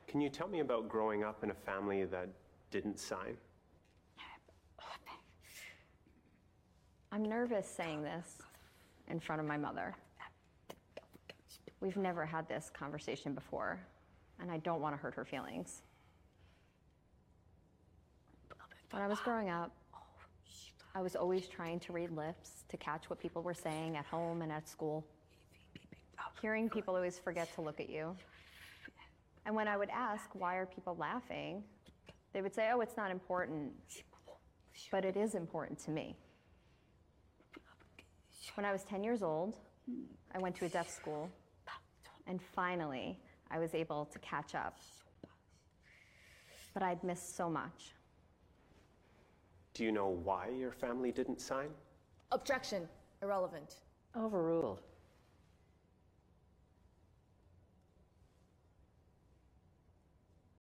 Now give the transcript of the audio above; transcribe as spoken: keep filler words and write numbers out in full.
Can you tell me about growing up in a family that didn't sign? I'm nervous saying this in front of my mother. We've never had this conversation before, and I don't want to hurt her feelings. When I was growing up, I was always trying to read lips to catch what people were saying at home and at school. Hearing people always forget to look at you. And when I would ask, why are people laughing? They would say, oh, it's not important. But it is important to me. When I was ten years old, I went to a deaf school. And finally, I was able to catch up. But I'd missed so much. Do you know why your family didn't sign? Objection. Irrelevant. Overruled.